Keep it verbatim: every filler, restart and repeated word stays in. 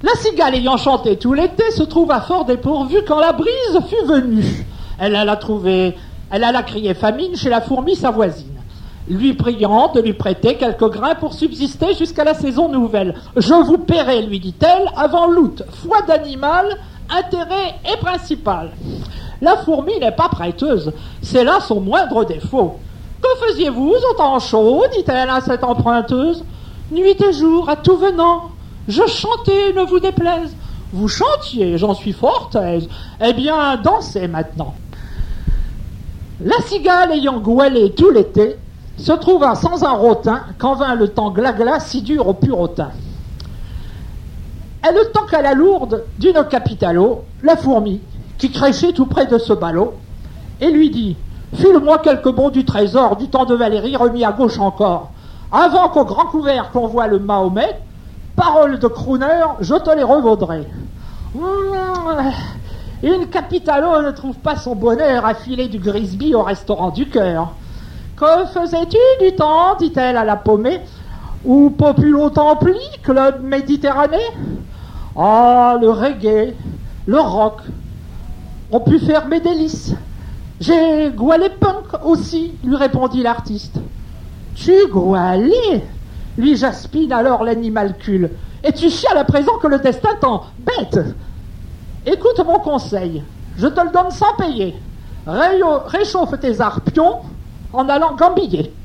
La cigale ayant chanté tout l'été se trouva fort dépourvue quand la brise fut venue. Elle alla trouver, elle alla crier famine chez la fourmi sa voisine, lui priant de lui prêter quelques grains pour subsister jusqu'à la saison nouvelle. « Je vous paierai, lui dit-elle, avant l'août, foi d'animal, intérêt et principal. » La fourmi n'est pas prêteuse, c'est là son moindre défaut. « Que faisiez-vous au temps chaud ?» dit-elle à cette emprunteuse. « Nuit et jour, à tout venant, je chantais, ne vous déplaise. »« Vous chantiez, j'en suis fort aise. Eh bien, dansez maintenant. » La cigale ayant goualé tout l'été, se trouva sans un rotin quand vint le temps glagla si dur au purotin. Elle tend qu'à la lourde d'une capitalo, la fourmi, qui crêchait tout près de ce ballot, et lui dit « File-moi quelques bons du trésor du temps de Valérie remis à gauche encore, avant qu'au grand couvert qu'on voit le Mahomet, parole de crooner, je te les revaudrai. Mmh, une capitalo ne trouve pas son bonheur à filer du Grisby au restaurant du cœur. Que faisais-tu du temps, dit-elle à la paumée, ou populo templi, club méditerranée? Ah, le reggae, le rock, ont pu faire mes délices. J'ai goualé punk aussi, lui répondit l'artiste. Tu goualé, lui jaspine alors l'animalcule, et tu chiales à présent que le destin t'en bête. Écoute mon conseil, je te le donne sans payer. Ré- réchauffe tes arpions en allant gambiller.